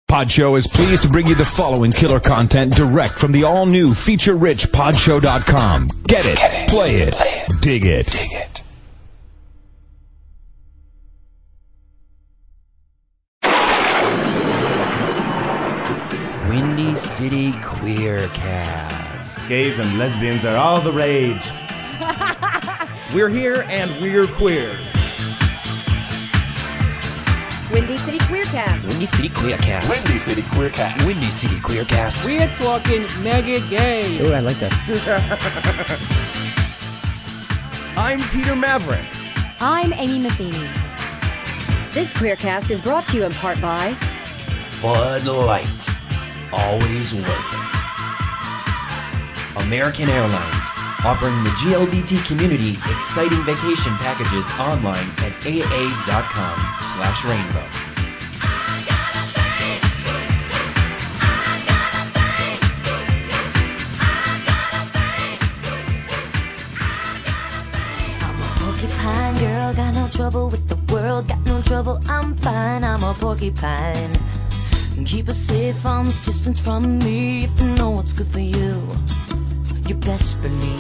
Podshow is pleased to bring you the following killer content direct from the all-new feature-rich Podshow.com. Get it, play it, dig it. Windy City Queercast. Gays and lesbians are all the rage. We're here and we're queer. Windy City Queercast. Windy City Queercast. Windy City Queercast. Windy City Queercast. We're talking mega gay. Oh, I like that. I'm Peter Maverick. I'm Amy Matheny. This Queercast is brought to you in part by Bud Light. Always worth it. American Airlines. Offering the GLBT community exciting vacation packages online at aa.com/rainbow. I'm a porcupine girl, got no trouble with the world, got no trouble, I'm fine, I'm a porcupine. Keep a safe arm's distance from me if you know what's good for you. You best believe.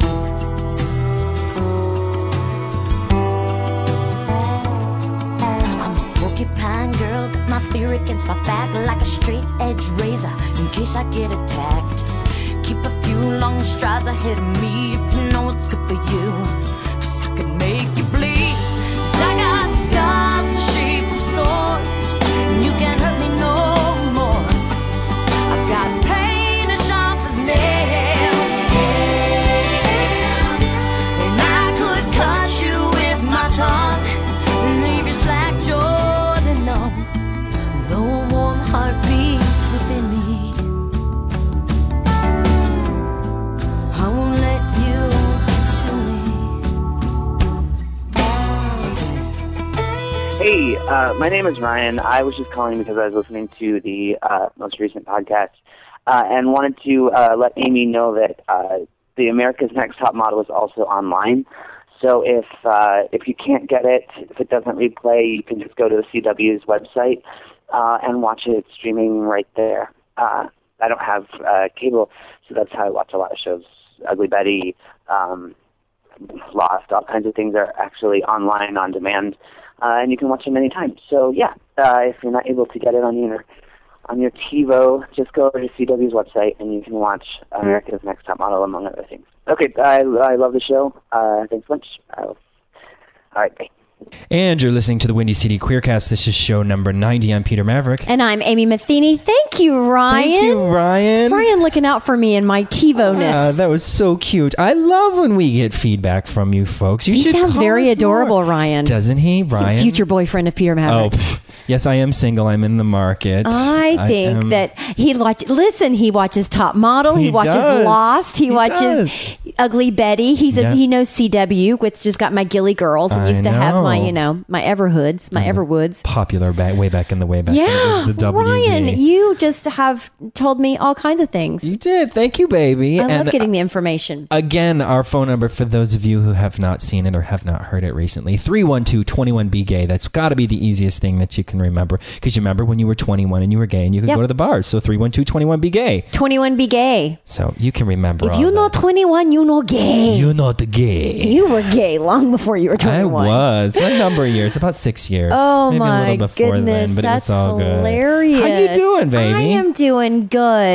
I'm a porcupine girl, got my fear against my back like a straight edge razor in case I get attacked. Keep a few long strides ahead of me if you know what's good for you. 'Cause I can make you bleed. 'Cause I got scars the shape of swords, and you can't hurt me no more. I've got pain as sharp as nails. And leave you slack, jawed and numb. Though a warm heart beats within me, I won't let you to me. Hey, my name is Ryan. I was just calling because I was listening to the most recent podcast and wanted to let Amy know that the America's Next Top Model is also online. So if you can't get it, if it doesn't replay, you can just go to the CW's website and watch it. It's streaming right there. I don't have cable, so that's how I watch a lot of shows. Ugly Betty, Lost, all kinds of things are actually online on demand, and you can watch them anytime. So yeah, if you're not able to get it on your TiVo, just go over to CW's website and you can watch America's Next Top Model, among other things. Okay, I love the show. Thanks much. All right, bye. And you're listening to the Windy City Queercast. This is show number 90. I'm Peter Maverick. And I'm Amy Matheny. Thank you, Ryan. Thank you, Ryan. Ryan looking out for me in my TiVo-ness. That was so cute. I love when we get feedback from you folks. He sounds very adorable, Ryan. Doesn't he, Ryan? Future boyfriend of Peter Maverick. Oh, yes, I am single. I'm in the market. I think that he watches Top Model. He watches Lost. He watches Ugly Betty. He says he knows CW, which just got my Gilly Girls and used to have my Everwoods. Popular way back in the way back. Yeah, the WD. Ryan, you just have told me all kinds of things. You did. Thank you, baby. I love getting the information. Again, our phone number for those of you who have not seen it or have not heard it recently, 312-21-BE-GAY. That's got to be the easiest thing that you can remember. Because you remember when you were 21 and you were gay and you could go to the bars. So 312-21-BE-GAY. 21-BE-GAY. So you can remember If you're not 21, you're not gay. You're not gay. You were gay long before you were 21. I was. A number of years. About 6 years. Oh, maybe my a little before goodness. then, but That's it was all hilarious. Good. How you doing, baby? I am doing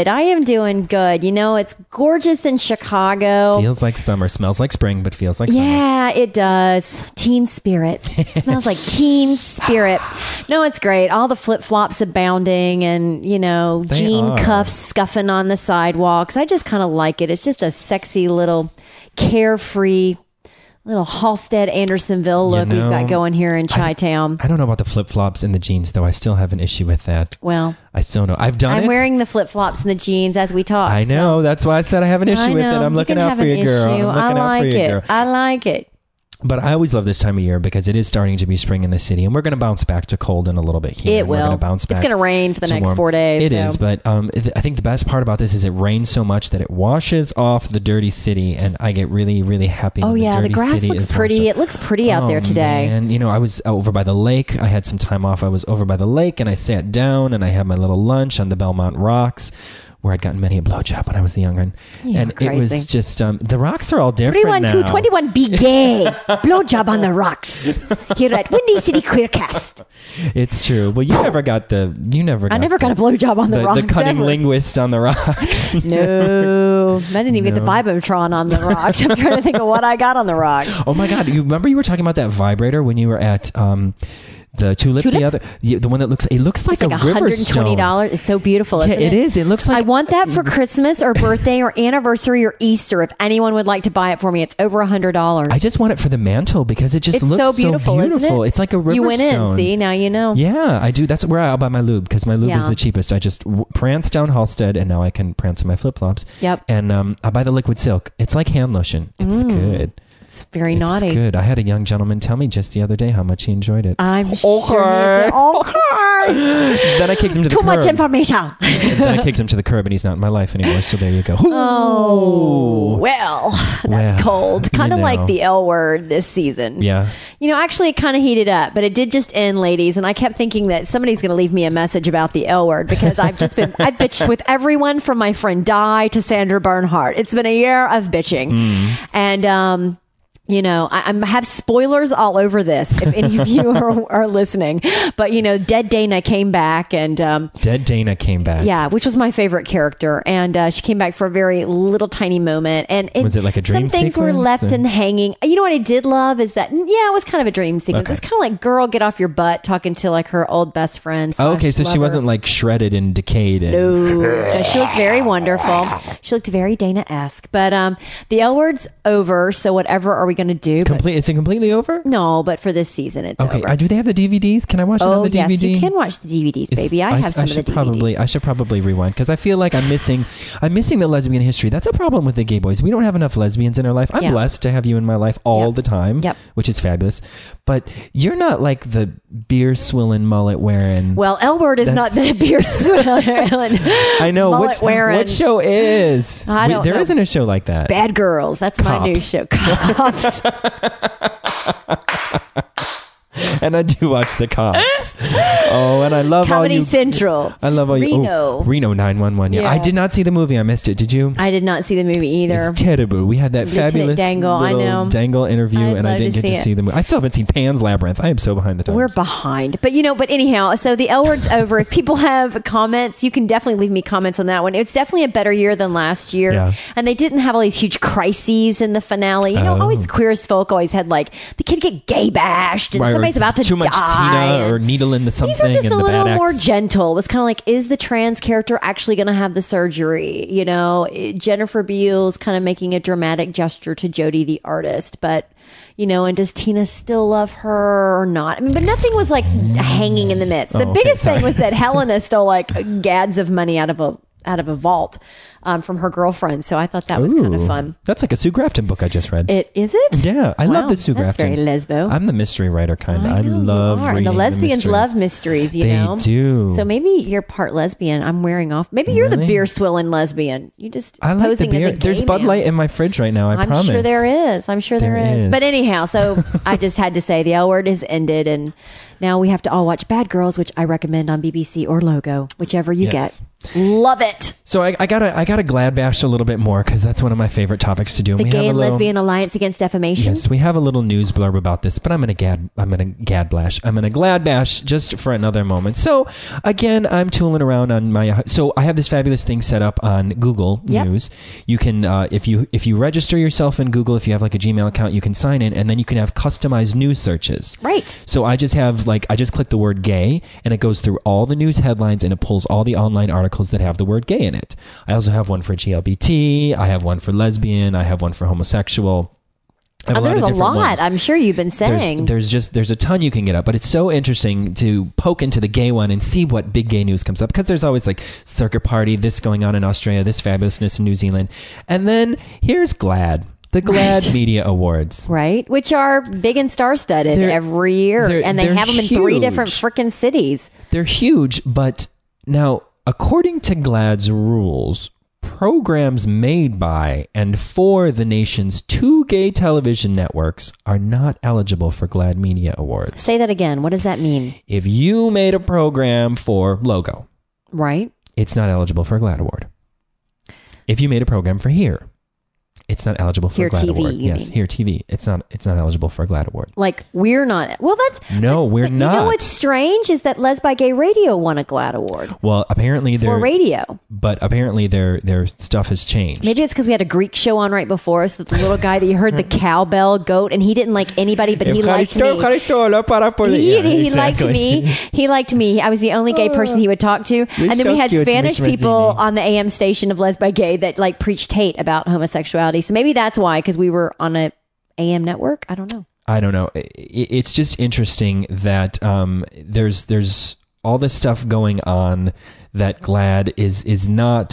good. You know, it's gorgeous in Chicago. Feels like summer. Smells like spring, but feels like summer. Yeah, it does. Teen spirit. Smells like teen spirit. No, it's great. All the flip-flops abounding and, you know, jean cuffs scuffing on the sidewalks. I just kind of like it. It's just a sexy little carefree little Halstead Andersonville look we've got going here in Chi-Town. I don't know about the flip-flops and the jeans, though. I still have an issue with that. Well, I still know. I've done it. I'm wearing the flip-flops and the jeans as we talk. I know. That's why I said I have an issue with it. I'm looking out for you, girl. I like it. I like it. But I always love this time of year because it is starting to be spring in the city, and we're going to bounce back to cold in a little bit here. It will. We're going to bounce back. It's going to rain for the next warm. 4 days. It is, but I think the best part about this is it rains so much that it washes off the dirty city, and I get really, really happy. Oh when yeah, the dirty grass city looks is pretty. washed It looks pretty out there today. And I was over by the lake. I had some time off. I was over by the lake, and I sat down, and I had my little lunch on the Belmont Rocks, where I'd gotten many a blowjob when I was younger. And it was just, the rocks are all different now. 21 be gay. Blowjob on the rocks. Here at Windy City Queercast. It's true. Well, I never got I never got a blowjob on the rocks. The cunning ever. linguist on the rocks. No. I didn't even get the Vibotron on the rocks. I'm trying to think of what I got on the rocks. Oh my God. You remember you were talking about that vibrator when you were at, the tulip? The one that looks like a river stone. $120. It's so beautiful, isn't it? It is. It looks like... I want that for Christmas or birthday or anniversary or Easter. If anyone would like to buy it for me, it's over $100. I just want it for the mantle because it just looks so beautiful. Isn't it? It's like a river You went stone. in. See, now you know. Yeah, I do. That's where I'll buy my lube because my lube is the cheapest. I just prance down Halstead and now I can prance in my flip-flops. Yep. And I buy the liquid silk. It's like hand lotion. It's good. It's very naughty. It's good. I had a young gentleman tell me just the other day how much he enjoyed it. I'm sure he did. Okay. Then I kicked him to the curb. Too much information. Then I kicked him to the curb and he's not in my life anymore. So there you go. Oh, well, that's cold. Kind of like the L word this season. Yeah. Actually it kind of heated up, but it did just end, ladies. And I kept thinking that somebody's going to leave me a message about the L word because I've bitched with everyone from my friend Di to Sandra Bernhardt. It's been a year of bitching. And, I have spoilers all over this if any of you are listening. But, Dead Dana came back and... Dead Dana came back. Yeah, which was my favorite character. And she came back for a very little tiny moment. And was it like a dream Some things were left in hanging. You know what I did love is that, it was kind of a dream sequence. Okay. It's kind of like girl, get off your butt talking to like her old best friend. Okay, so lover. she wasn't like shredded and decayed. No, she looked very wonderful. She looked very Dana-esque. But the L word's over, so whatever are we going to do? Is it completely over? No, but for this season it's over. Okay, do they have the DVDs? Can I watch it on the DVD? Yes, you can watch the DVDs, baby. I have some of the DVDs. I should probably rewind because I feel like I'm missing the lesbian history. That's a problem with the gay boys. We don't have enough lesbians in our life. I'm blessed to have you in my life all the time, which is fabulous. But you're not like the beer swilling, mullet wearing. Well, L word is not the beer swilling. I know. What show is? I don't know. There isn't a show like that. Bad Girls. That's my new show. Cops. And I do watch the Cops. And I love Comedy all you. Central. I love all you. Reno. Reno 911. Yeah. I did not see the movie. I missed it. Did you? I did not see the movie either. It's terrible. We had that Lieutenant fabulous Dangle, I know. Dangle interview, and I didn't get to see the movie. I still haven't seen Pan's Labyrinth. I am so behind the times. We're behind. But anyhow, so the L word's over. If people have comments, you can definitely leave me comments on that one. It's definitely a better year than last year. Yeah. And they didn't have all these huge crises in the finale. Always the Queer as Folk always had like the kid get gay bashed and somebody's about to too much die. Tina or needle in the something. These are just and a the little bad more X. gentle. It was kind of like, is the trans character actually going to have the surgery? Jennifer Beals kind of making a dramatic gesture to Jodie the artist, but and does Tina still love her or not? But nothing was like hanging in the midst. The biggest thing was that Helena stole like gads of money out of a vault from her girlfriend. So I thought that was kind of fun. That's like a Sue Grafton book I just read. Is it? Yeah, I love the Sue Grafton. That's very lesbo. I'm the mystery writer kind of. I love reading and the lesbians love mysteries, They do. So maybe you're part lesbian. I'm wearing off. Maybe you're the beer swilling lesbian. You just I like posing the beer. as a gay There's Bud man. Light in my fridge right now. I promise. I'm sure there is. There is. But anyhow, so I just had to say the L word has ended, and now we have to all watch Bad Girls, which I recommend on BBC or Logo, whichever you get. Love it. So I gotta glad bash a little bit more because that's one of my favorite topics to do. The Gay and Lesbian Alliance Against Defamation. Yes, we have a little news blurb about this, but I'm gonna glad bash just for another moment. So again, I'm tooling around on my. So I have this fabulous thing set up on Google News. You can if you register yourself in Google, if you have like a Gmail account, you can sign in, and then you can have customized news searches. Right. So I just click the word gay, and it goes through all the news headlines, and it pulls all the online articles that have the word gay in it. I also have one for GLBT. I have one for lesbian. I have one for homosexual. There's a lot. I'm sure you've been saying. There's a ton you can get up, but it's so interesting to poke into the gay one and see what big gay news comes up, because there's always like circuit party, this going on in Australia, this fabulousness in New Zealand. And then here's GLAAD. The GLAAD Media Awards. Right. Which are big and star-studded every year. And they have them in 3 different frickin' cities. They're huge, but now, according to GLAAD's rules, programs made by and for the nation's 2 gay television networks are not eligible for GLAAD Media Awards. Say that again. What does that mean? If you made a program for Logo, right, it's not eligible for a GLAAD Award. If you made a program for Here, it's not eligible for a GLAAD Award. Yes, Here TV. It's not eligible for a GLAAD Award. Like, we're not. Well, that's... No, we're not. You know what's strange is that Les by Gay Radio won a GLAAD Award. Well, apparently for radio. But apparently their stuff has changed. Maybe it's because we had a Greek show on right before us, that the little guy that you heard the cowbell goat, and he didn't like anybody, but he liked me. He liked me. He liked me. I was the only gay person he would talk to. And then we had Spanish people on the AM station of Les by Gay that like preached hate about homosexuality. So maybe that's why, because we were on a AM network. I don't know. It's just interesting that there's all this stuff going on that GLAAD is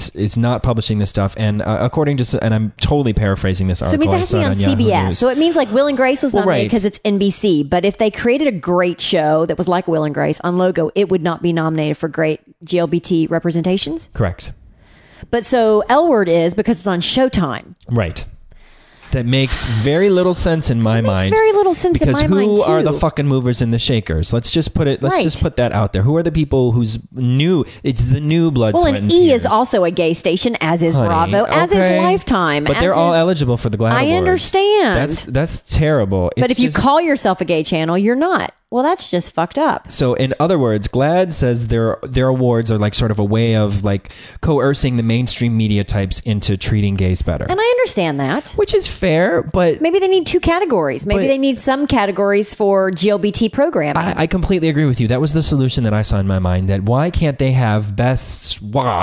not publishing this stuff, and according to, and I'm totally paraphrasing this article. So it means it has to be on CBS. So it means like Will and Grace was nominated because it's NBC. But if they created a great show that was like Will and Grace on Logo, it would not be nominated for great GLBT representations. Correct. But so L Word is because it's on Showtime. Right. That makes very little sense in my mind. Very little sense in my mind, because who are too. the fucking movers and the shakers? Let's just put that out there. Who are the people who's new? It's the new blood, sweat, and tears. is also a gay station, as is Bravo, as is Lifetime. But they're all eligible for the GLAAD Award. I understand. That's terrible. But if you call yourself a gay channel, you're not. Well, that's just fucked up. So in other words, GLAAD says their awards are like sort of a way of like coercing the mainstream media types into treating gays better. And I understand that. Which is fair, but... Maybe they need 2 categories. Maybe they need some categories for GLBT programming. I completely agree with you. That was the solution that I saw in my mind, that why can't they have best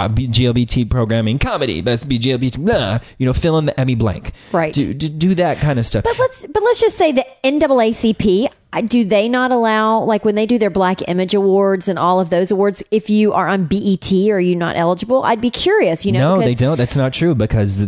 GLBT programming comedy, best GLBT, blah, fill in the Emmy blank. Right. Do that kind of stuff. But let's just say the NAACP... Do they not allow, like when they do their Black Image Awards and all of those awards, if you are on BET, are you not eligible? I'd be curious, No, they don't. That's not true because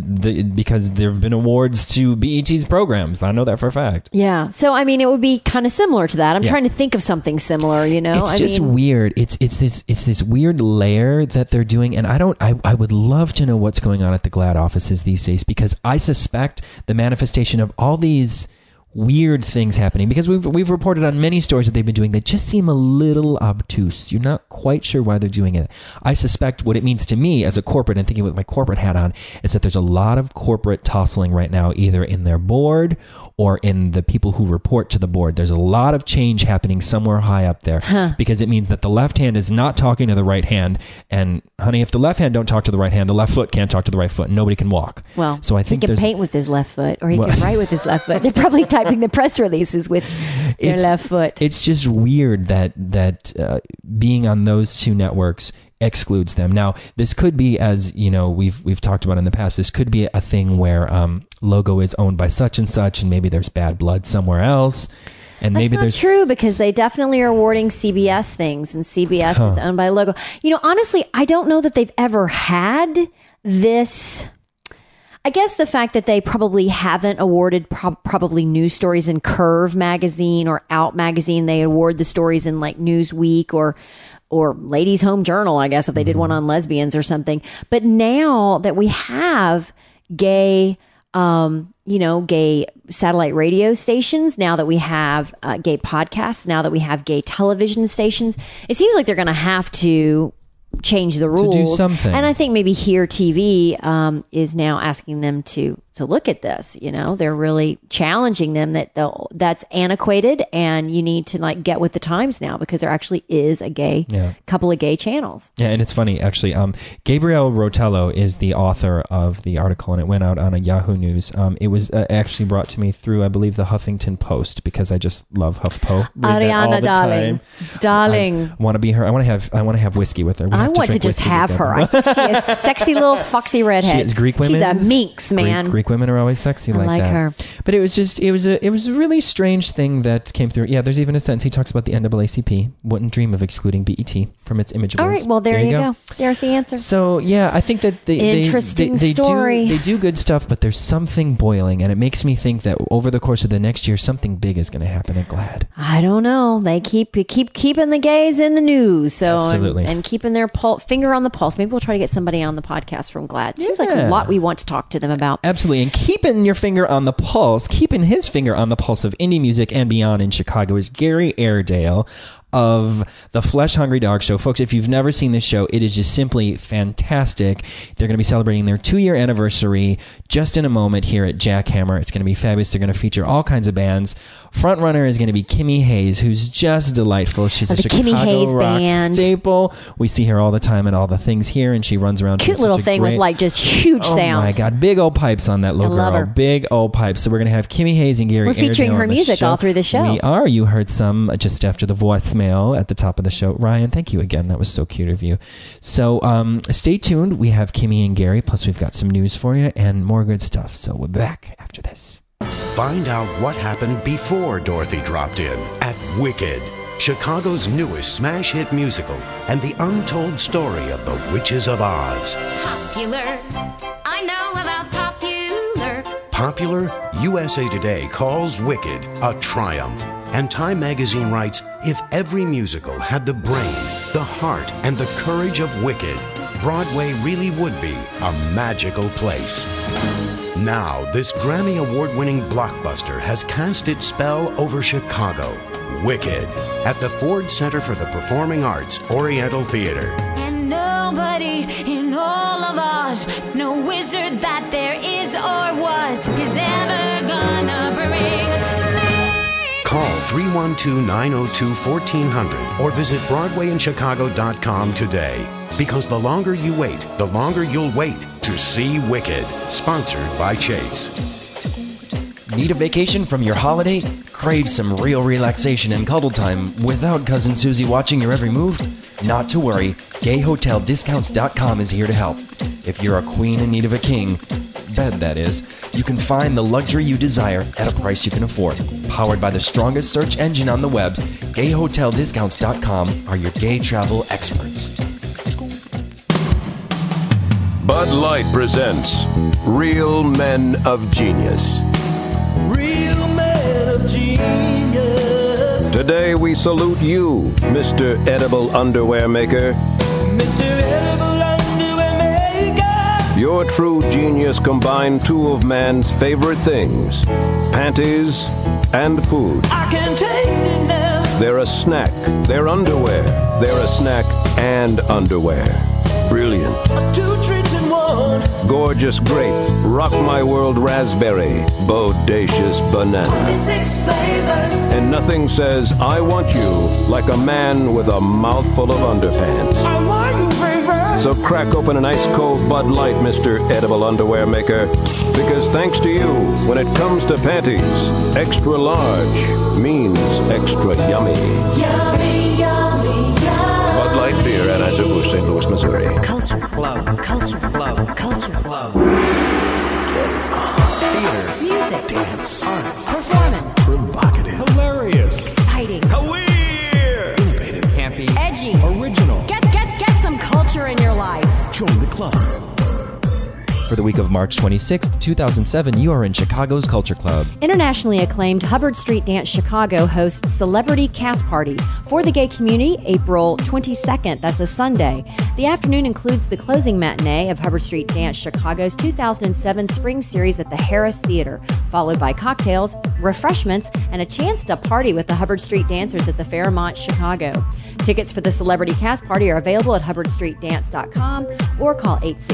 there have been awards to BET's programs. I know that for a fact. Yeah. So, I mean, it would be kind of similar to that. I'm trying to think of something similar, It's just weird. It's this weird layer that they're doing. And I would love to know what's going on at the GLAAD offices these days, because I suspect the manifestation of all these weird things happening, because we've reported on many stories that they've been doing that just seem a little obtuse. You're not quite sure why they're doing it. I suspect what it means to me as a corporate, and thinking with my corporate hat on, is that there's a lot of corporate tossling right now, either in their board or in the people who report to the board. There's a lot of change happening somewhere high up there, because it means that the left hand is not talking to the right hand. And honey, if the left hand don't talk to the right hand, the left foot can't talk to the right foot, and nobody can walk. Well, so I think he can paint with his left foot, or he can write with his left foot. They're probably typing the press releases with their left foot. It's just weird that being on those 2 networks excludes them. Now, this could be, as we've talked about in the past, this could be a thing where Logo is owned by such and such, and maybe there's bad blood somewhere else. And that's maybe not true, because they definitely are awarding CBS things, and CBS is owned by Logo. Honestly, I don't know that they've ever had this. I guess the fact that they probably haven't awarded probably news stories in Curve magazine or Out magazine. They award the stories in like Newsweek or Ladies Home Journal, I guess, if they did one on lesbians or something. But now that we have gay gay satellite radio stations, now that we have gay podcasts, now that we have gay television stations, it seems like they're going to have to change the rules. To do something. And I think maybe Here TV is now asking them to look at this. They're really challenging them that's antiquated, and you need to like get with the times now, because there actually is a couple of gay channels. Yeah, and it's funny actually. Gabrielle Rotello is the author of the article, and it went out on a Yahoo News. It was actually brought to me through, I believe, the Huffington Post, because I just love HuffPo. Ariana, darling, darling. I want to be her. I want to have whiskey with her. I want to just have her. I think she is sexy little foxy redhead. She is Greek women. She's a minx, man. Greek Weak women are always sexy like like that. her. But it was a really strange thing that came through. Yeah, there's even a sentence he talks about the NAACP wouldn't dream of excluding BET from its image awards. All right, well, there you go. There's the answer. So, yeah, I think that they story. They do good stuff, but there's something boiling, and it makes me think that over the course of the next year, something big is going to happen at GLAAD. I don't know. They keep keeping the gays in the news, so Absolutely. and keeping their finger on the pulse. Maybe we'll try to get somebody on the podcast from GLAAD. Seems like a lot we want to talk to them about. Absolutely, and keeping your finger on the pulse, keeping his finger on the pulse of indie music and beyond in Chicago is Gary Airedale of the Flesh Hungry Dog Show. Folks, if you've never seen this show, it is just simply fantastic. They're going to be celebrating their 2-year anniversary just in a moment here at Jackhammer. It's going to be fabulous. They're going to feature all kinds of bands. Front runner is going to be Kimmy Hayes, who's just delightful. She's a Chicago rock staple. We see her all the time at all the things here, and she runs around. Cute little thing with like just huge sound. Oh my God, big old pipes on that little girl. Big old pipes. So we're going to have Kimmy Hayes and Gary Airedale. We're featuring her music all through the show. We are. You heard some just after the voicemail at the top of the show. Ryan, thank you again. That was so cute of you. So stay tuned. We have Kimmy and Gary, plus we've got some news for you and more good stuff. So we're back after this. Find out what happened before Dorothy dropped in at Wicked, Chicago's newest smash hit musical, and the untold story of the Witches of Oz. Popular, I know about popular. Popular, USA Today calls Wicked a triumph. And Time magazine writes, if every musical had the brain, the heart, and the courage of Wicked, Broadway really would be a magical place. Now, this Grammy Award-winning blockbuster has cast its spell over Chicago. Wicked, at the Ford Center for the Performing Arts, Oriental Theater. And nobody in all of Oz, no wizard that there is or was, is ever gonna bring me. Call 312-902-1400 or visit BroadwayInChicago.com today. Because the longer you wait, the longer you'll wait to see Wicked. Sponsored by Chase. Need a vacation from your holiday? Crave some real relaxation and cuddle time without Cousin Susie watching your every move? Not to worry, GayHotelDiscounts.com is here to help. If you're a queen in need of a king, bed that is, you can find the luxury you desire at a price you can afford. Powered by the strongest search engine on the web, GayHotelDiscounts.com are your gay travel experts. Bud Light presents Real Men of Genius. Real Men of Genius. Today we salute you, Mr. Edible Underwear Maker. Mr. Edible Underwear Maker. Your true genius combined two of man's favorite things, panties and food. I can taste it now. They're a snack, they're underwear, they're a snack and underwear. Brilliant. 2 treats in one. Gorgeous grape, rock my world raspberry, bodacious banana. 26 flavors. And nothing says I want you like a man with a mouthful of underpants. I want you, baby. So crack open an ice cold Bud Light, Mr. Edible Underwear Maker. Because thanks to you, when it comes to panties, extra large means extra yummy. Yummy, yummy, yummy. Bud Light Beer, Anheuser-Busch, St. Louis, Missouri. Culture Club, Culture Club, Culture Club. Theater, Music, dance, art, performance, provocative, Hilarious. exciting, Weird. innovative, Campy. edgy. Original. Get some culture in your life. join the club. For the week of March 26th, 2007, you are in Chicago's Culture Club. Internationally acclaimed Hubbard Street Dance Chicago hosts Celebrity Cast Party for the gay community April 22nd. That's a Sunday. The afternoon includes the closing matinee of Hubbard Street Dance Chicago's 2007 spring series at the Harris Theater, followed by cocktails, refreshments, and a chance to party with the Hubbard Street Dancers at the Fairmont Chicago. Tickets for the Celebrity Cast Party are available at hubbardstreetdance.com or call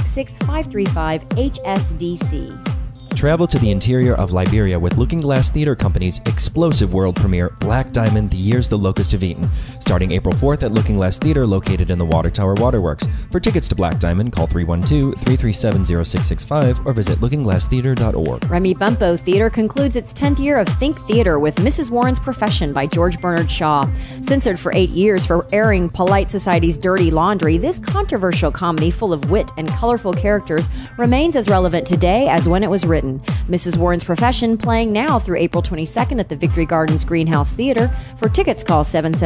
866-535-HSDC. Travel to the interior of Liberia with Looking Glass Theater Company's explosive world premiere, Black Diamond, The Years the Locusts Have Eaten, starting April 4th at Looking Glass Theater located in the Water Tower Waterworks. For tickets to Black Diamond, call 312-337-0665 or visit lookingglasstheater.org. Remy Bumpo Theater concludes its 10th year of Think Theater with Mrs. Warren's Profession by George Bernard Shaw. Censored for 8 years for airing Polite Society's dirty laundry, this controversial comedy full of wit and colorful characters remains as relevant today as when it was written. Britain. Mrs. Warren's Profession playing now through April 22nd at the Victory Gardens Greenhouse Theater. For tickets, call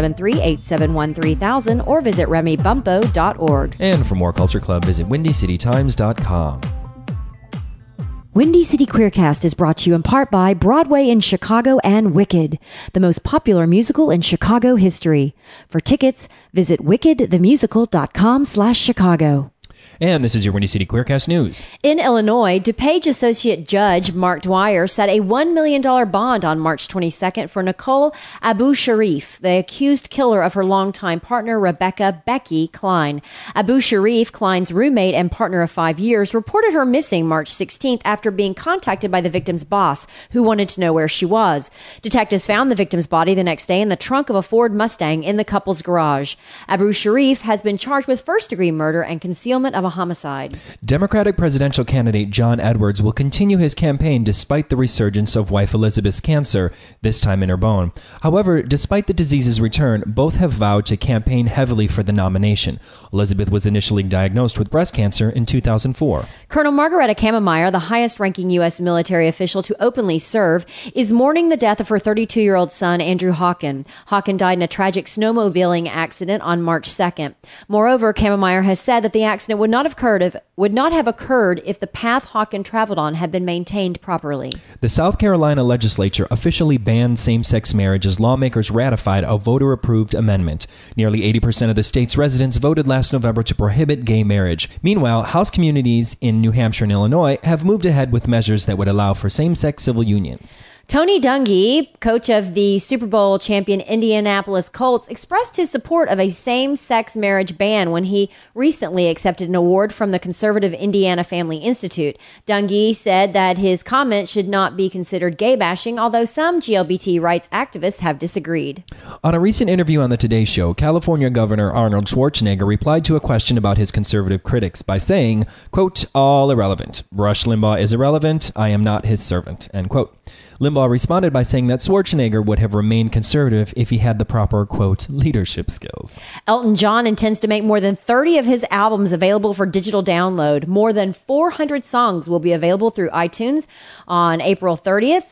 773-871-3000 or visit remybumpo.org. And for more Culture Club, visit WindyCityTimes.com. Windy City Queercast is brought to you in part by Broadway in Chicago and Wicked, the most popular musical in Chicago history. For tickets, visit wickedthemusical.com/Chicago. And this is your Windy City Queercast News. In Illinois, DuPage Associate Judge Mark Dwyer set a $1 million bond on March 22nd for Nicole Abu Sharif, the accused killer of her longtime partner, Rebecca Becky Klein. Abu Sharif, Klein's roommate and partner of 5 years, reported her missing March 16th after being contacted by the victim's boss, who wanted to know where she was. Detectives found the victim's body the next day in the trunk of a Ford Mustang in the couple's garage. Abu Sharif has been charged with first-degree murder and concealment of a homicide. Democratic presidential candidate John Edwards will continue his campaign despite the resurgence of wife Elizabeth's cancer, this time in her bone. However, despite the disease's return, both have vowed to campaign heavily for the nomination. Elizabeth was initially diagnosed with breast cancer in 2004. Colonel Margaretta Kammermeyer, the highest-ranking U.S. military official to openly serve, is mourning the death of her 32-year-old son, Andrew Hawken. Hawken died in a tragic snowmobiling accident on March 2nd. Moreover, Kammermeyer has said that the accident would not have occurred if the path Hawken traveled on had been maintained properly. The South Carolina legislature officially banned same-sex marriage as lawmakers ratified a voter-approved amendment. Nearly 80% of the state's residents voted last November to prohibit gay marriage. Meanwhile, House communities in New Hampshire and Illinois have moved ahead with measures that would allow for same-sex civil unions. Tony Dungy, coach of the Super Bowl champion Indianapolis Colts, expressed his support of a same-sex marriage ban when he recently accepted an award from the conservative Indiana Family Institute. Dungy said that his comment should not be considered gay-bashing, although some GLBT rights activists have disagreed. On a recent interview on the Today Show, California Governor Arnold Schwarzenegger replied to a question about his conservative critics by saying, quote, "All irrelevant. Rush Limbaugh is irrelevant. I am not his servant," end quote. Limbaugh responded by saying that Schwarzenegger would have remained conservative if he had the proper, quote, leadership skills. Elton John intends to make more than 30 of his albums available for digital download. More than 400 songs will be available through iTunes on April 30th.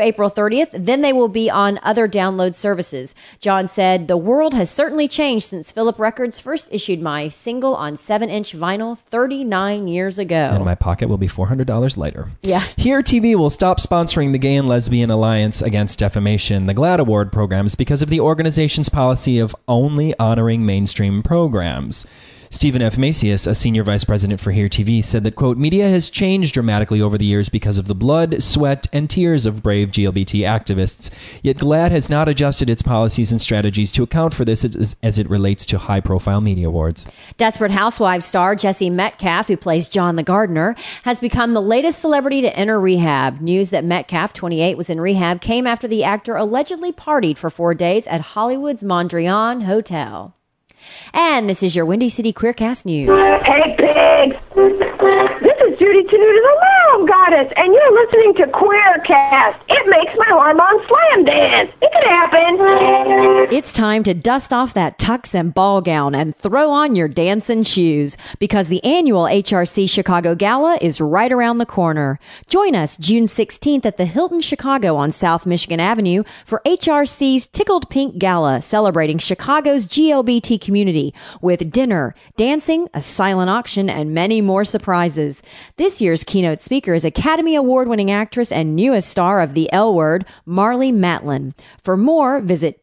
Then they will be on other download services. John said, "The world has certainly changed since Philip Records first issued my single on 7-inch vinyl 39 years ago. And my pocket will be $400 lighter." Yeah. Here TV will stop sponsoring the Gay and Lesbian Alliance Against Defamation, the GLAAD Award programs, because of the organization's policy of only honoring mainstream programs. Stephen F. Macias, a senior vice president for Here TV, said that, quote, "Media has changed dramatically over the years because of the blood, sweat, and tears of brave GLBT activists. Yet GLAAD has not adjusted its policies and strategies to account for this as it relates to high-profile media awards." Desperate Housewives star Jesse Metcalfe, who plays John the Gardener, has become the latest celebrity to enter rehab. News that Metcalfe, 28, was in rehab came after the actor allegedly partied for 4 days at Hollywood's Mondrian Hotel. And this is your Windy City Queercast News. Hey, pigs! This is Judy Tenuta, the Love Goddess, and you're listening to Queercast. It makes my hormones slam dance. It could happen. It's time to dust off that tux and ball gown and throw on your dancing shoes, because the annual HRC Chicago Gala is right around the corner. Join us June 16th at the Hilton Chicago on South Michigan Avenue for HRC's Tickled Pink Gala, celebrating Chicago's GLBT community with dinner, dancing, a silent auction, and many more surprises. This year's keynote speaker is Academy Award-winning actress and newest star of The L Word, Marlee Matlin. For more, visit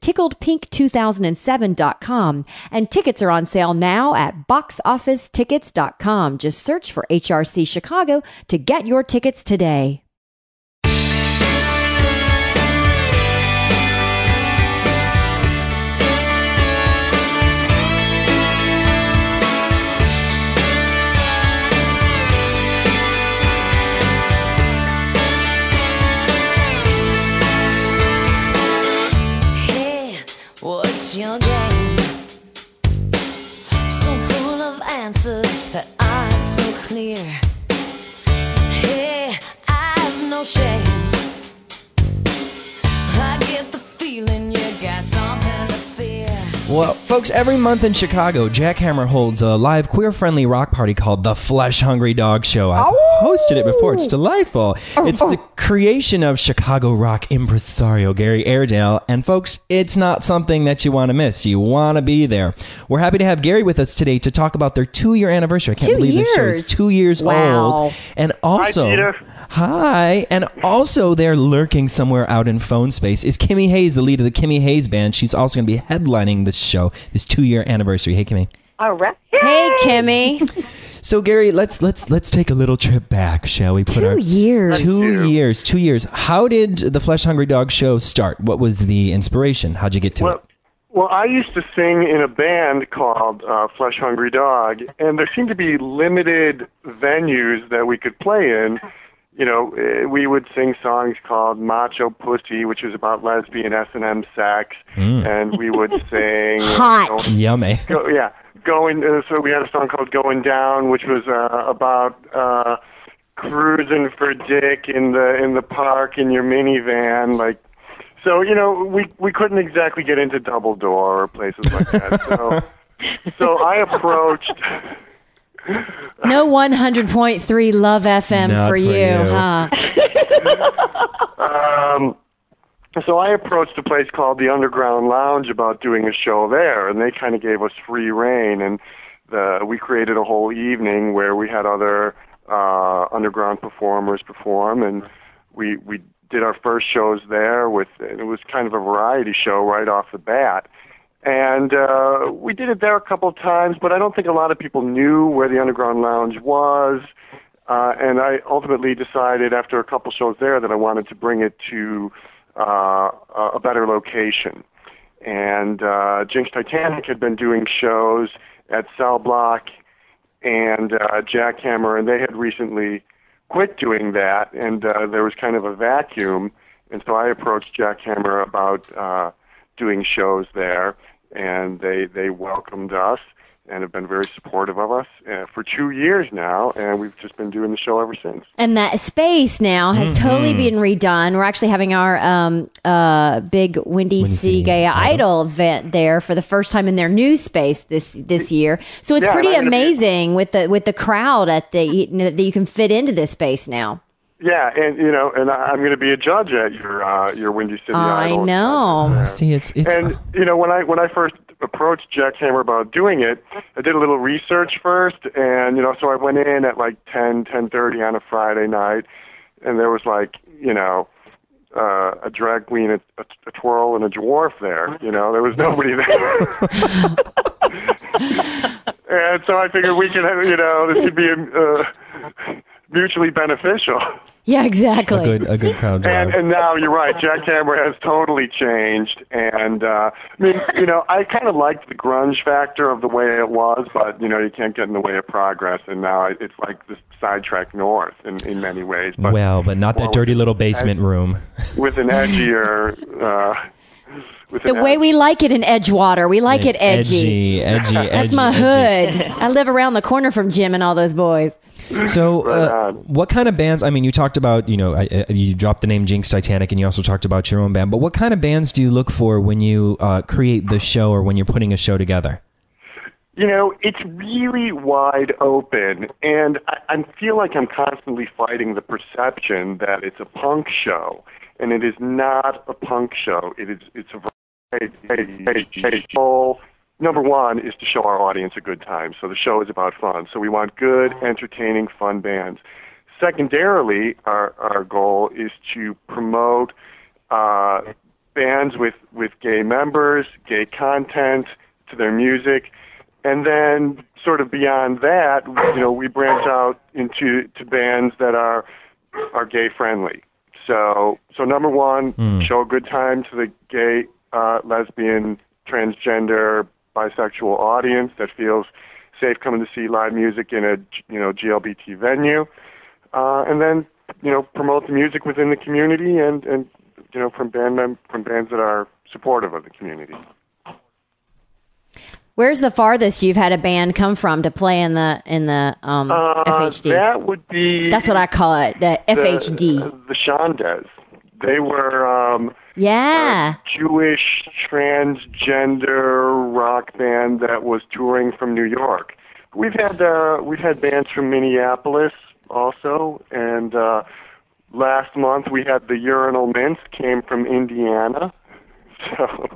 tickledpink2007.com, and tickets are on sale now at boxofficetickets.com. Just search for HRC Chicago to get your tickets today. What's your game? So full of answers that aren't so clear. Hey, I have no shame. I get the feeling you got something to fear. Well, folks, every month in Chicago, Jackhammer holds a live queer-friendly rock rock party called the Flesh Hungry Dog Show. I've hosted it before. It's delightful. It's the creation of Chicago rock impresario Gary Airedale. And folks, it's not something that you want to miss. You want to be there. We're happy to have Gary with us today to talk about their 2-year anniversary. I can't believe this show is 2 years old. And also... Hi, Peter. Hi. And also there lurking somewhere out in phone space is Kimmy Hayes, the lead of the Kimmy Hayes Band. She's also going to be headlining this show, this 2-year anniversary. Hey, Kimmy. All right. Hey, Kimmy. So, Gary, let's take a little trip back, shall we? 2 years. 2 years. 2 years. How did the Flesh Hungry Dog Show start? What was the inspiration? How'd you get to it? Well, I used to sing in a band called Flesh Hungry Dog, and there seemed to be limited venues that we could play in. You know, we would sing songs called Macho Pussy, which is about lesbian S&M sex, and we would sing... Hot! Yummy. So we had a song called Going Down, which was about cruising for dick in the park in your minivan, like... So, you know, we couldn't exactly get into Double Door or places like that. So I approached... No 100.3 Love FM Not for you, huh? So I approached a place called the Underground Lounge about doing a show there, and they kind of gave us free reign, and we created a whole evening where we had other underground performers perform, and we did our first shows there and it was kind of a variety show right off the bat. And we did it there a couple of times, but I don't think a lot of people knew where the Underground Lounge was. And I ultimately decided after a couple shows there that I wanted to bring it to a better location. And Jinx Titanic had been doing shows at Cell Block and Jackhammer, and they had recently quit doing that, and there was kind of a vacuum. And so I approached Jackhammer about doing shows there, and they welcomed us and have been very supportive of us for 2 years now, and we've just been doing the show ever since. And that space now has totally been redone. We're actually having our big Windy City Gay Idol event there for the first time in their new space this year. So it's pretty amazing with the crowd that you can fit into this space now. Yeah, and I'm going to be a judge at your Windy City Idol. I know. See, it's and when I first approached Jackhammer about doing it, I did a little research first, and so I went in at like 10:30 on a Friday night, and there was like a drag queen, a twirl, and a dwarf there. There was nobody there. And so I figured we could this could be mutually beneficial. Yeah, exactly. A good crowd draw. And now you're right. Jackhammer has totally changed. And I kind of liked the grunge factor of the way it was, but you can't get in the way of progress. And now it's like this sidetrack north in many ways. But not that dirty little basement room. With an edgier. The way we like it in Edgewater. We like it edgy. That's my hood. I live around the corner from Jim and all those boys. So what kind of bands, you talked about, you dropped the name Jinx Titanic and you also talked about your own band, but what kind of bands do you look for when you create the show or when you're putting a show together? It's really wide open, and I feel like I'm constantly fighting the perception that it's a punk show, and it is not a punk show. It's a variety show. Number one is to show our audience a good time, so the show is about fun. So we want good, entertaining, fun bands. Secondarily, our goal is to promote bands with gay members, gay content to their music, and then sort of beyond that, we branch out into bands that are gay friendly. So number one, show a good time to the gay, lesbian, transgender, bisexual audience that feels safe coming to see live music in a GLBT venue, and then promote the music within the community and from bands that are supportive of the community. Where's the farthest you've had a band come from to play in the FHD? That would be... That's what I call it, the FHD. The Shondes. They were a Jewish transgender rock band that was touring from New York. we've had bands from Minneapolis also, and last month we had the Urinal Mints came from Indiana. So.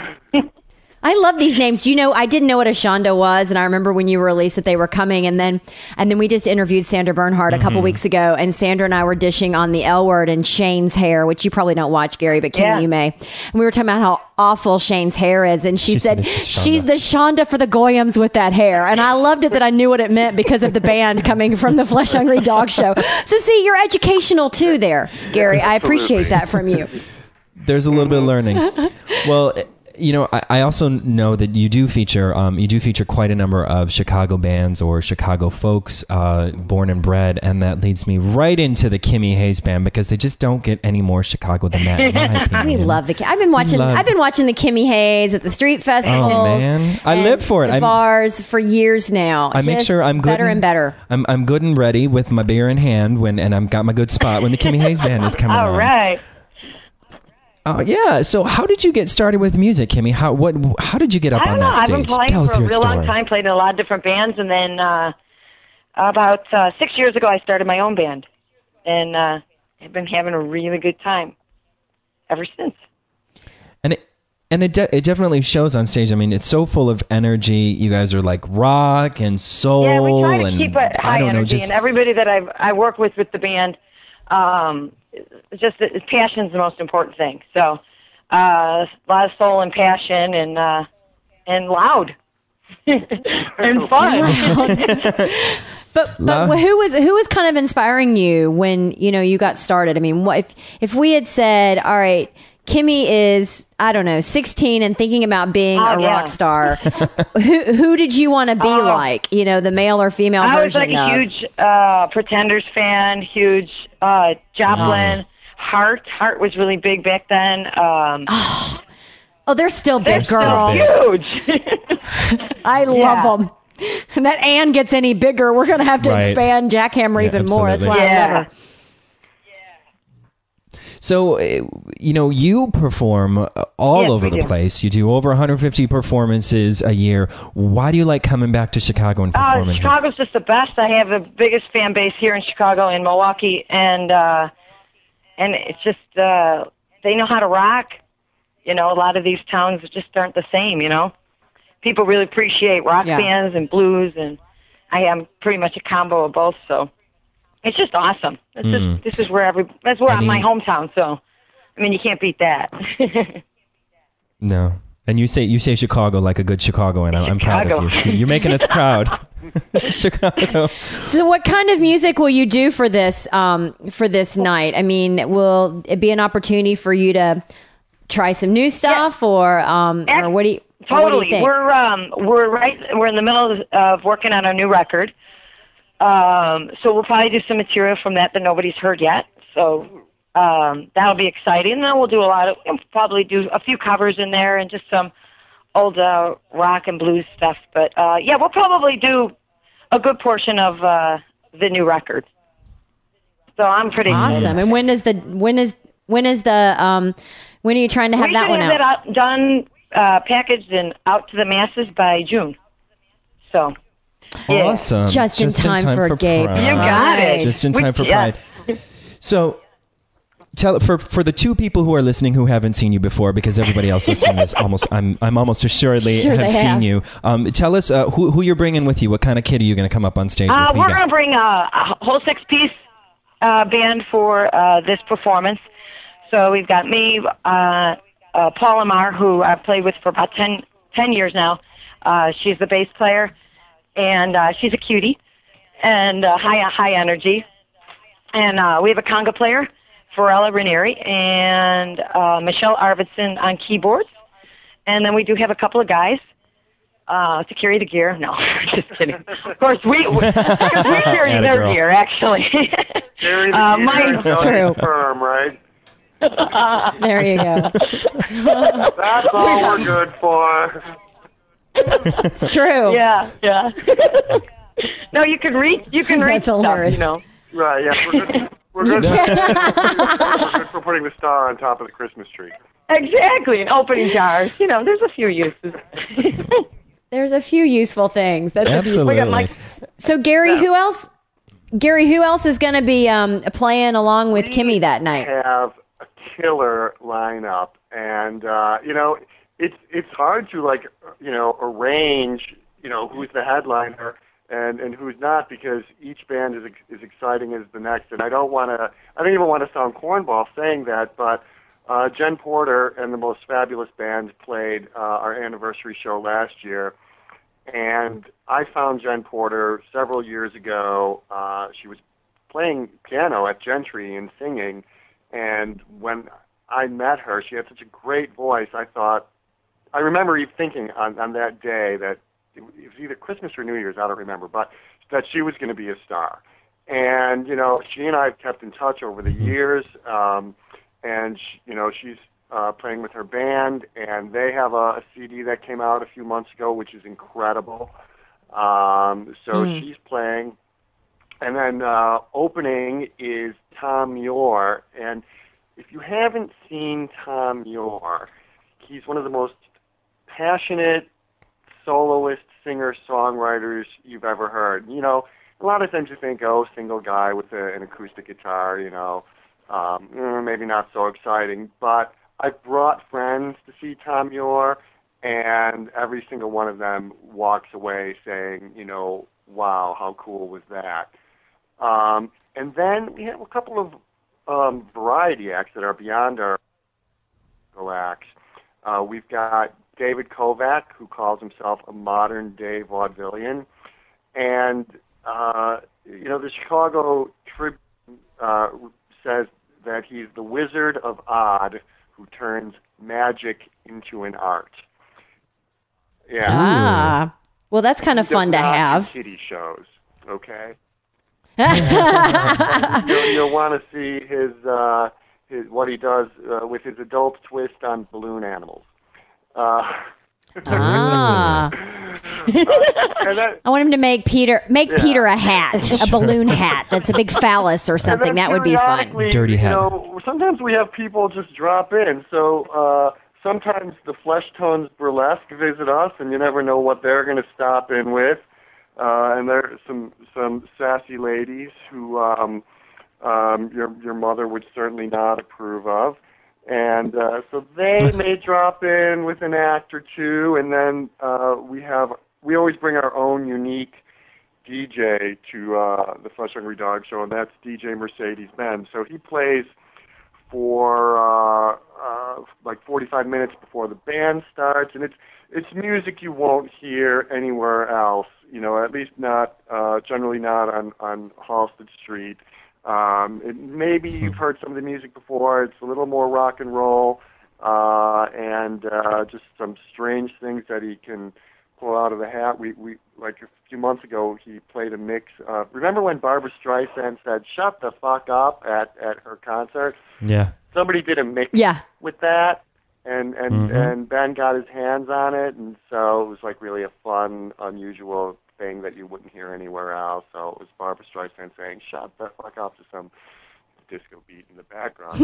I love these names. Do you know, I didn't know what a Shonda was, and I remember when you released that they were coming, and then we just interviewed Sandra Bernhard a couple weeks ago, and Sandra and I were dishing on the L Word and Shane's hair, which you probably don't watch, Gary, but Kim, you may. And we were talking about how awful Shane's hair is, and she said she's the Shonda for the Goyams with that hair, and I loved it that I knew what it meant because of the band coming from the Flesh Hungry Dog Show. So see, you're educational too there, Gary. I appreciate that from you. There's a little bit of learning. Well, you know, I also know that you do feature quite a number of Chicago bands or Chicago folks, born and bred, and that leads me right into the Kimmy Hayes band because they just don't get any more Chicago than that. In my opinion. We love the. I've been watching the Kimmy Hayes at the street festivals. Oh man, I live for it. The bars for years now. I make sure I'm good better and better. I'm good and ready with my beer in hand and I've got my good spot when the Kimmy Hayes band is coming on. All right. Yeah. So, how did you get started with music, Kimmy? How did you get up on that stage? I've been playing for a real long time. Played in a lot of different bands, and then about 6 years ago, I started my own band, and I've been having a really good time ever since. And it definitely shows on stage. I mean, it's so full of energy. You guys are like rock and soul. Yeah, we try to and keep it high energy, and everybody that I work with the band. Just passion's the most important thing. So, a lot of soul and passion, and loud and fun. But who was kind of inspiring you when you got started? I mean, what if we had said, all right, Kimmy is, I don't know, 16 and thinking about being a rock star. Who did you want to be like? The male or female version of? I was like a huge Pretenders fan, huge Joplin. Heart was really big back then. They're still big, girl. Still huge. I love them. And that Ann gets any bigger, we're going to have to expand Jackhammer even more. That's why I love her. So, you perform all over the place. You do over 150 performances a year. Why do you like coming back to Chicago and performing? Chicago's just the best. I have the biggest fan base here in Chicago and Milwaukee, and it's just they know how to rock. A lot of these towns just aren't the same. People really appreciate rock bands and blues, and I am pretty much a combo of both. So. It's just awesome. This is where I'm my hometown. So, I mean, you can't beat that. No, and you say Chicago like a good Chicagoan. I'm proud of you. You're making us proud. Chicago. So, what kind of music will you do for this night? I mean, will it be an opportunity for you to try some new stuff, or what do you? Totally. What do you think? We're in the middle of working on our new record. So we'll probably do some material from that nobody's heard yet. So that'll be exciting. And then we'll probably do a few covers in there and just some old rock and blues stuff. But we'll probably do a good portion of the new record. So I'm pretty awesome. And when are you trying to have that one out? We should have that done, packaged and out to the masses by June. So. Yeah. Awesome. Just in time for Gabe. You got it. Just in time for Pride. So, for the two people who are listening who haven't seen you before, because everybody else listening is I'm almost assuredly have seen you. Tell us who you're bringing with you. What kind of kid are you going to come up on stage with? We're going to bring a whole 6-piece band for this performance. So we've got me, Paula Amar, who I've played with for about 10 years now. She's the bass player. And she's a cutie, and high energy. And we have a conga player, Farella Ranieri, and Michelle Arvidsson on keyboards. And then we do have a couple of guys to carry the gear. No, just kidding. Of course, we carry their gear, actually. Carry the gear. Mine's true. Firm, right? There you go. That's all we're good for. It's true. Yeah. No, you can read. That's hilarious. Stuff, Right. Yeah. We're good. We're good for putting the star on top of the Christmas tree. Exactly, and opening jars. There's a few uses. There's a few useful things. That's Absolutely. So Gary, who else? Gary, who else is going to be playing along with Kimmy that night? We have a killer lineup, and it's hard to arrange who's the headliner and who's not, because each band is exciting as the next. And I don't even want to sound cornball saying that, but Jen Porter and the Most Fabulous Band played our anniversary show last year. And I found Jen Porter several years ago. She was playing piano at Gentry and singing. And when I met her, she had such a great voice. I remember even thinking on that day that it was either Christmas or New Year's, I don't remember, but that she was going to be a star. And, she and I have kept in touch over the years. And, she's playing with her band, and they have a CD that came out a few months ago, which is incredible. She's playing. And then opening is Tom Muir. And if you haven't seen Tom Muir, he's one of the most passionate soloist, singer-songwriters you've ever heard. A lot of times you think, single guy with an acoustic guitar, maybe not so exciting. But I've brought friends to see Tom Muir, and every single one of them walks away saying, wow, how cool was that? And then we have a couple of variety acts that are beyond our acts. We've got David Kovac, who calls himself a modern-day vaudevillian. And, the Chicago Tribune says that he's the Wizard of Odd who turns magic into an art. Yeah. Ah. Well, that's kind of fun to have. Kitty shows, okay? You'll want to see his what he does with his adult twist on balloon animals. I want him to make Peter a hat, a balloon hat that's a big phallus or something. That would be fun. Dirty hat. Sometimes we have people just drop in. So sometimes the Flesh Tones Burlesque visit us, and you never know what they're going to stop in with. And there are some sassy ladies who your mother would certainly not approve of. And so they may drop in with an act or two, and then we always bring our own unique DJ to the Flesh Hungry Dog Show, and that's DJ Mercedes-Benz. So he plays for like 45 minutes before the band starts, and it's music you won't hear anywhere else. At least not generally not on Halsted Street. Maybe you've heard some of the music before. It's a little more rock and roll, and just some strange things that he can pull out of the hat. We like a few months ago, he played a mix. Remember when Barbra Streisand said "Shut the fuck up" at her concert? Yeah. Somebody did a mix with that, and Ben got his hands on it, and so it was like really a fun, unusual thing that you wouldn't hear anywhere else. So it was Barbra Streisand saying "Shut the fuck up" to some disco beat in the background.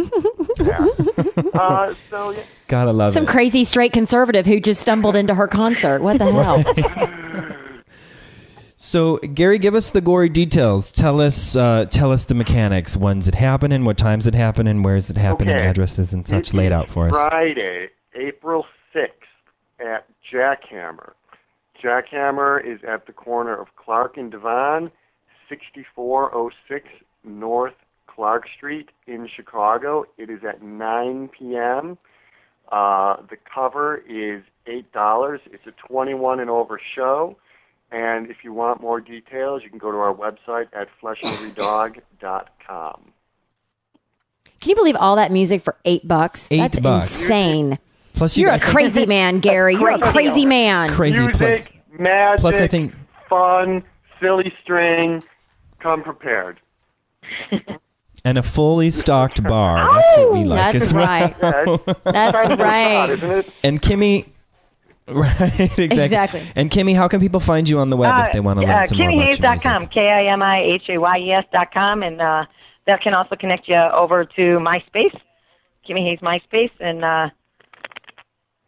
Gotta love some it. crazy straight conservative who just stumbled into her concert. What the hell? So, Gary, give us the gory details. Tell us the mechanics. When's it happening? What time's it happening? Where's it happening? Okay. Addresses and such laid out for us. Friday, April 6th at Jackhammer. Jackhammer is at the corner of Clark and Devon, 6406 North Clark Street in Chicago. It is at 9 p.m. The cover is $8. It's a 21 and over show. And if you want more details, you can go to our website at fleshangrydog.com. Can you believe all that music for $8? That's $8. insane. Plus, You're a crazy man, Gary. You're a crazy man. Crazy. Music, magic, plus, I think fun, silly string. Come prepared. And a fully stocked bar. That's what we like. That's as well. right. That's right. Isn't it? And Kimmy. Right, exactly. And Kimmy, how can people find you on the web if they want to learn some more about your music? KimmyHayes.com, KIMIHAYES.com, and that can also connect you over to MySpace, Kimmy Hayes MySpace, and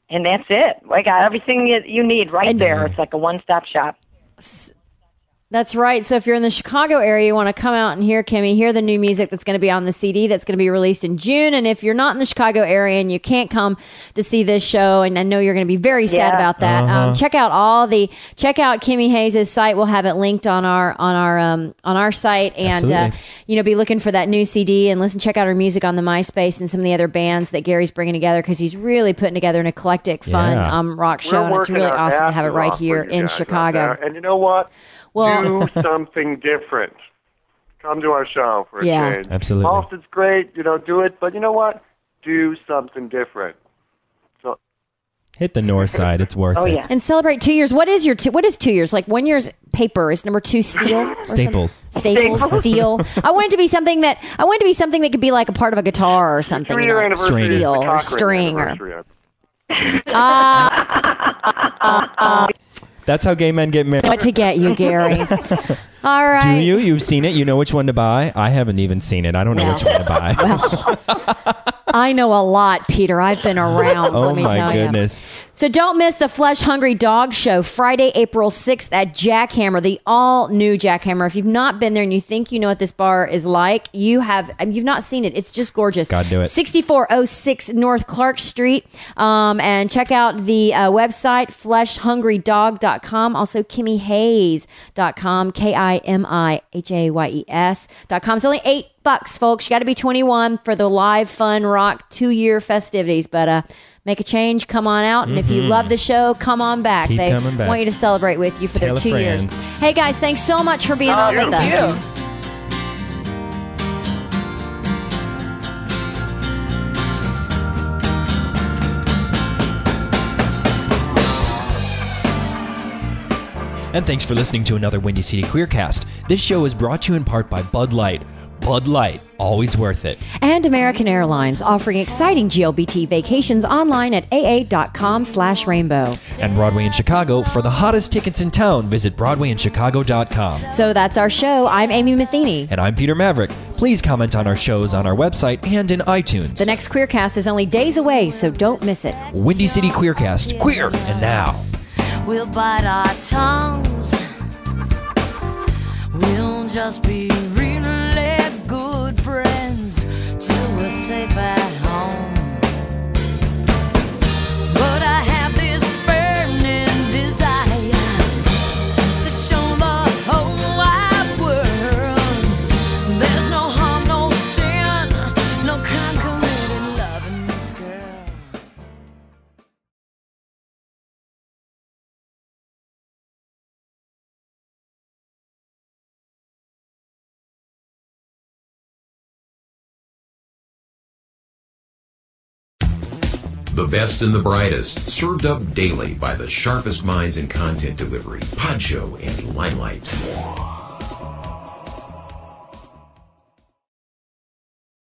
And that's it. I got everything you need right there. It's like a one-stop shop. That's right. So if you're in the Chicago area, you want to come out and hear Kimmy, hear the new music that's going to be on the CD that's going to be released in June. And if you're not in the Chicago area and you can't come to see this show, and I know you're going to be very sad about that, check out Kimmy Hayes' site. We'll have it linked on our site, and be looking for that new CD and check out her music on the MySpace and some of the other bands that Gary's bringing together, because he's really putting together an eclectic, fun rock show, and it's really awesome to have it right here in Chicago. And you know what? Well, do something different. Come to our show for a change. Absolutely. Boston's great, do it, but you know what? Do something different. So hit the north side; it's worth it. And celebrate 2 years. What is 2 years? Like 1 year's paper is number 2 steel. Staples, steel. I want it to be something that could be like a part of a guitar or something. 3-year anniversary, steel or string or. That's how gay men get married. What to get you, Gary? All right. Do you? You've seen it. You know which one to buy. I haven't even seen it. I don't know which one to buy. I know a lot, Peter. I've been around. Let me tell you. Oh my goodness! So don't miss the Flesh Hungry Dog Show Friday, April 6th at Jackhammer, the all-new Jackhammer. If you've not been there and you think you know what this bar is like, you've not seen it. It's just gorgeous. God, do it. 6406 North Clark Street. And check out the website, fleshhungrydog.com. Also, KimmyHayes.com, KIMIHAYES.com. It's only $8, folks. You got to be 21 for the live fun rock 2-year festivities. But make a change, come on out, and if you love the show, come on back. Keep they coming back. want you to celebrate with you for their 2 years. Hey guys, thanks so much for being on with us. And thanks for listening to another Windy City Queercast. This show is brought to you in part by Bud Light. Bud Light, always worth it. And American Airlines, offering exciting GLBT vacations online at aa.com/rainbow. And Broadway in Chicago. For the hottest tickets in town, visit BroadwayInChicago.com. So that's our show. I'm Amy Matheny. And I'm Peter Maverick. Please comment on our shows on our website and in iTunes. The next Queercast is only days away, so don't miss it. Windy City Queercast. Queer and now. We'll bite our tongues. We'll just be really good friends till we're safe at home. But I have this burning desire to show the whole wide world there's no harm, no sin, no crime committed loving this girl. The best and the brightest, served up daily by the sharpest minds in content delivery, Pod Show and Limelight.